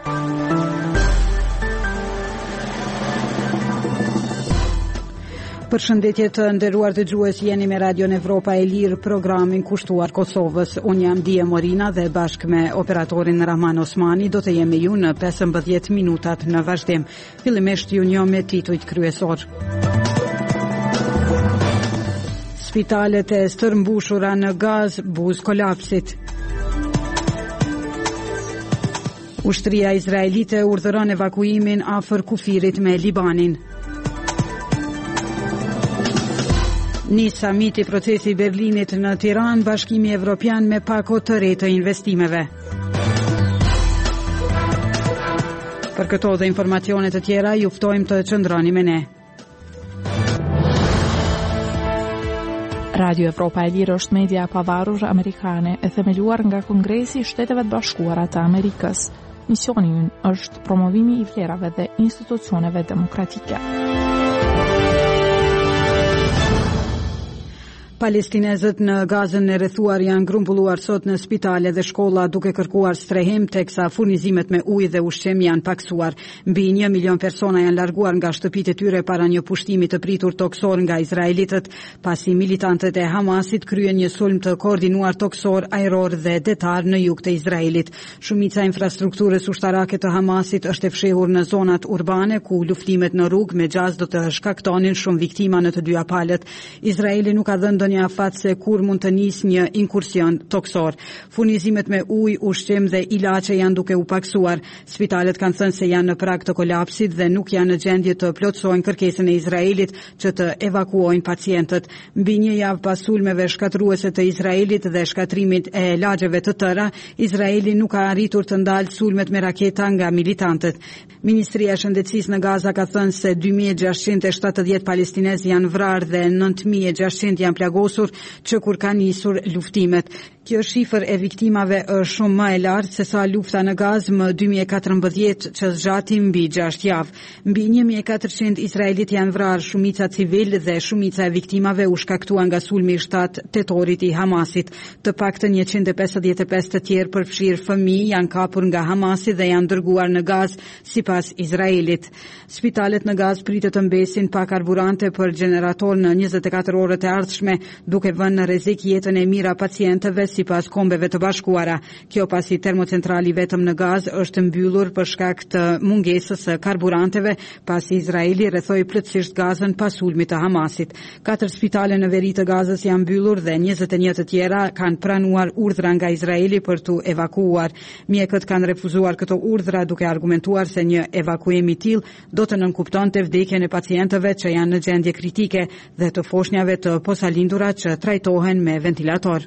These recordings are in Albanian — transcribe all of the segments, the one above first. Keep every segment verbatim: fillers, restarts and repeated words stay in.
Përshëndetje të nderuar dëgjues, jeni me Radion Evropa e Lirë, programin kushtuar Kosovës. Unë jam Dije Morina dhe bashkë me operatorin Rahman Osmani do të jemi ju në pesëmbëdhjetë minutat në vazhdim. Fillimisht ju njoh me titujt kryesor. Spitalet e stërmbushura në gaz, buzë kolapsit. Ushtria izraelite urdhëron evakuimin afër kufirit me Libanin. Nis samiti procesi Berlinit në Tiranë, Bashkimi Evropian me pako të re të investimeve. Për këto dhe informacione të tjera, ju ftojmë të qëndroni me ne. Radio Evropa e Lirë është media pavarur amerikane e themeluar nga Kongresi i Shteteve të Bashkuara të Amerikës. Misioni ynë është promovimi i vlerave dhe institucioneve demokratike. Palestinezët në Gazën e rrethuar janë grumbulluar sot në spitale dhe shkolla duke kërkuar strehim, teksa furnizimet me ujë dhe ushqim janë paksuar. Mbi një milion persona janë larguar nga shtëpitë e tyre para një pushtimi të pritur toksor nga izraelitët, pasi militantët e Hamasit kryen një sulm të koordinuar toksor, ajror dhe detar në jug të Izraelit. Shumica e infrastrukturës ushtarake të Hamasit është e fshehur në zonat urbane ku luftimet në rrugë me gjaz do të shkaktonin shumë viktima në të dyja palët. Izraeli nuk ka dhënë një afat se kur mund të nis një inkursion toksor. Furnizimet me ujë, ushqim dhe ilaçe janë duke u paksuar. Spitalet kanë thënë se janë në prag të kolapsit dhe nuk janë në gjendje të plotësojnë kërkesën e Izraelit që të evakuojnë pacientët. Mbi një javë pas sulmeve shkatruese të Izraelit dhe shkatrimit e lagjeve të tëra, Izraeli nuk ka arritur të ndalë sulmet me raketa nga militantët. Ministria e Shëndetësisë në Gaza ka thënë se dy mijë e gjashtëqind e shtatëdhjetë palestinezë janë vrarë dhe nëntë mijë e gjashtëqind janë plagosur që kur ka nisur luftimet. Kjo shifër e viktimave është shumë më e lartë se sa lufta në Gazë më dy mijë e katërmbëdhjetë që zgjati mbi gjashtë javë. Mbi një mijë e katërqind izraelit janë vrarë, shumica civil dhe shumica e viktimave u shkaktuan nga sulmi i shtatë tetorit i Hamasit. Të paktën njëqind e pesëdhjetë e pesë të tjerë përfshirë fëmijë janë kapur nga Hamasi dhe janë dërguar në Gazë sipas Izraelit. Spitalet në Gazë pritet të mbesin pa karburante për gjenerator në njëzet e katër orët e ardhshme, duke vënë në rrezik jetën e mira pacientëve sipas Kombeve të Bashkuara. Kjo pasi termocentrali vetëm në Gazë është mbyllur për shkak të mungesës së karburanteve, pasi Izraeli rrethoi plotësisht Gazën pas sulmit të Hamasit. Katër spitale në veri të Gazës janë mbyllur dhe njëzet e një të tjera kanë pranuar urdhra nga Izraeli për t'u evakuuar. Mjekët kanë refuzuar këto urdhra duke argumentuar se një evakuim i tillë do të nënkuptonte vdekjen e pacientëve që janë në gjendje kritike dhe të foshnjave të posalindura që trajtohen me ventilator.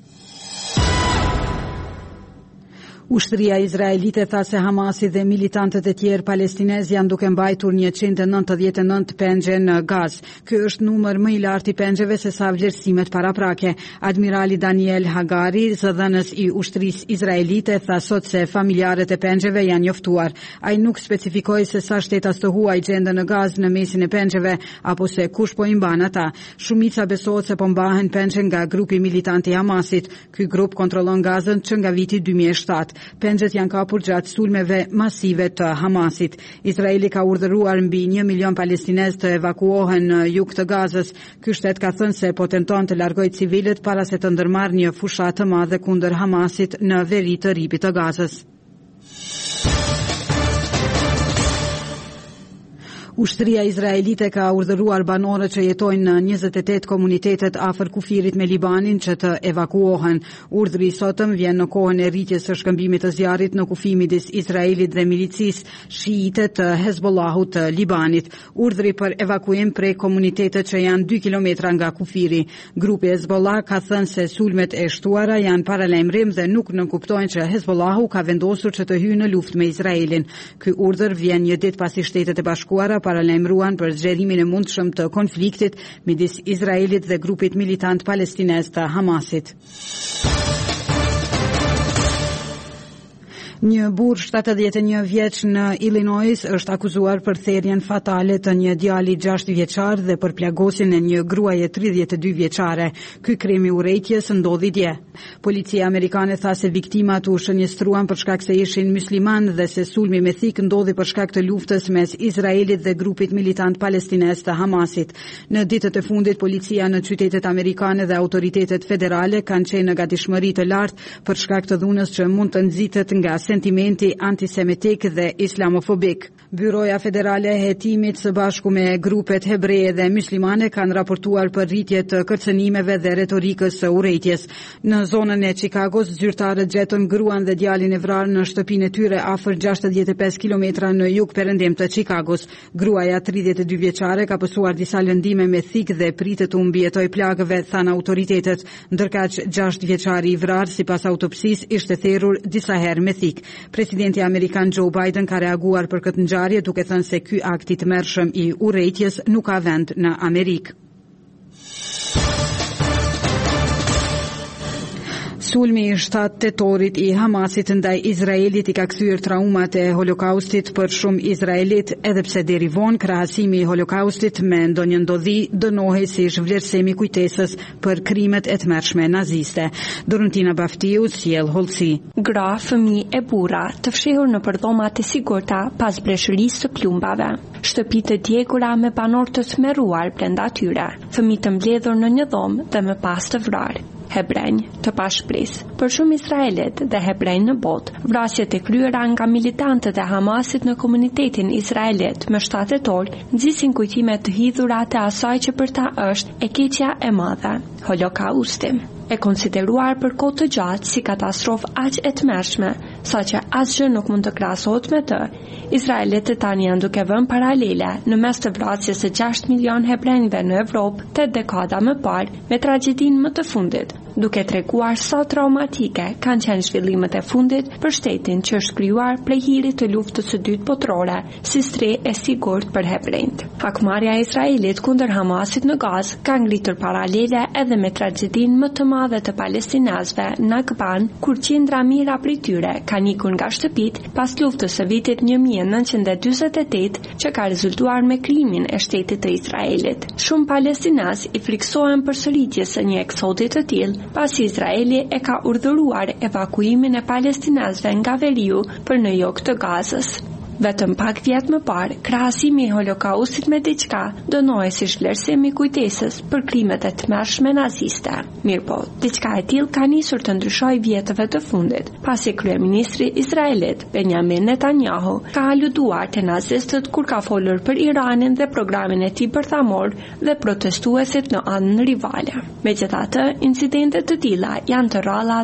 Ushtria izraelite tha se Hamasi dhe militantët e tjerë palestinez janë duke mbajtur njëqind e nëntëdhjetë e nëntë pengje në Gazë. Ky është numër më i lartë i pengjeve se sa vlerësimet paraprake. Admirali Daniel Hagari, zëdhënës i ushtrisë izraelite, tha sot se familjarët e pengjeve janë njoftuar. Ai nuk specifikoi se sa shtetas të huaj gjenden në Gazë në mesin e pengjeve apo se kush po i mban ata. Shumica besohet se po mbahen pengje nga grupi militant i Hamasit. Ky grup kontrollon Gazën që nga viti dy mijë e shtatë. Pengjet janë kapur gjatë sulmeve masive të Hamasit. Izraeli ka urdhëruar mbi një milion palestinez të evakuohen në jug të Gazës. Ky shtet ka thënë se po tenton të largojë civilët para se të ndërmarrë një fushatë të madhe kundër Hamasit në veri të ripit të Gazës. Ushtria izraelite ka urdhëruar banorët që jetojnë në njëzet e tetë komunitetet afër kufirit me Libanin që të evakuohen. Urdhri i sotëm vjen në kohën e rritjes së shkëmbimit të zjarrit në kufi midis Izraelit dhe milicisë shiite të Hezbollahut të Libanit. Urdhri për evakuim prej komunitetet që janë dy kilometra nga kufiri. Grupi Hezbollah ka thënë se sulmet e shtuara janë paralajmërim dhe nuk nënkuptojnë që Hezbollahu ka vendosur që të hyjë në luftë me Izraelin. Ky urdhër vjen një ditë pasi Shtetet e Bashkuara paralajmëruan për zgjerimin e mundshëm të konfliktit midis Izraelit dhe grupit militant palestinez të Hamasit. Një burr shtatëdhjetë e një vjeç në Illinois është akuzuar për thirrjen fatale të një djali gjashtë vjeçar dhe për plagosjen e një gruaje tridhjetë e dy vjeçare. Ky krim i urrejtjes ndodhi dje. Policia amerikane tha se viktimat u shënjestruan për shkak se ishin musliman dhe se sulmi me thik ndodhi për shkak të luftës mes Izraelit dhe grupit militant palestinez të Hamasit. Në ditët e fundit, policia në qytetet amerikane dhe autoritetet federale kanë qenë në gatishmëri të lartë për shkak të dhunës që mund të nxitet nga sentimenti antisemitik dhe islamofobik. Byroja Federale e Hetimit së bashku me grupet hebreje dhe muslimane kanë raportuar për rritje të kërcënimeve dhe retorikës së urrejtjes. Në zonën e Chicagos, zyrtarët gjetën gruan dhe djalin e vrarë në shtëpinë e tyre afër gjashtëdhjetë e pesë kilometra në jug perëndim të Chicagos. Gruaja tridhjetë e dy vjeçare ka pësuar disa lëndime me thik dhe pritet të mbijetoj plagëve, thanë autoritetet, ndërkaq gjashtë vjeçari i vrarë sipas autopsisë ishte therrur disa herë me thik. Presidenti amerikan Joe Biden ka reaguar për këtë ngjarje duke thënë se ky akt i tmerrshëm i urrejtjes nuk ka vend në Amerikë. Sulmi i shtatë tetorit i Hamasit ndaj Izraelit i ka kthyer traumat e Holokaustit për shumë izraelit, edhe pse deri vonë krahasimi i Holokaustit me ndonjë ndodhi dënohej si zhvlerësimi kujtesës për krimet e tmerrshme naziste. Dorontina Baftiu sjell hollësi. Gra, fëmijë e burra të fshehur në dhomat e sigurta pas breshërisë së plumbave. Shtëpi të djegura me banor të tmerruar brenda tyre, fëmijë të mbledhur në një dhomë dhe më pas të vrarë. Hebrenj të pashprisë. Për shumë izraelit dhe hebrenj në botë, vrasjet e kryera nga militantët e Hamasit në komunitetin izraelit më shtatë tetor nxisin kujtime të hidhura të asaj që për ta është e keqja e madhe, Holokausti. E konsideruar për kohë të gjatë si katastrofë aq e tmerrshme, saqë asgjë nuk mund të krahasohet me të. Izraelitët tani janë duke vënë paralele në mes të vrasjes së gjashtë milion hebrenjve në Evropë tetë dekada më parë me tragjedinë më të fundit, duke treguar sa traumatike kanë qenë zhvillimet e fundit për shtetin që është krijuar prej hirit të luftës së dytë botërore, si stre e sigurt për hebrejt. Hakmarrja e Izraelit kundër Hamasit në Gazë ka ngritur paralele edhe me tragjedinë më të madhe të palestinezëve në Nakban, kur qindra mijëra prej tyre kanë ikur nga shtëpit pas luftës së vitit një mijë e nëntëqind e dyzet e tetë që ka rezultuar me krijimin e shtetit të Izraelit. Shumë palestinezë i friksohen përsëritjes së një eksodi të tillë, pasi Izraeli e ka urdhëruar evakuimin e palestinezëve nga veriu për në jog të Gazës. Vetëm pak vjet më parë, krahasimi i Holokaustit me diçka dënohej si zhvlerësim i kujtesës për krimet e tmerrshme naziste. Mirpo, diçka e tillë ka nisur të ndryshojë vjetëve të fundit, pasi kryeministri izraelit Benjamin Netanyahu ka aluduar te nazistët kur ka folur për Iranin dhe programin e tij bërthamor dhe protestuesit në anën rivale. Megjithatë, incidente të tilla janë të rralla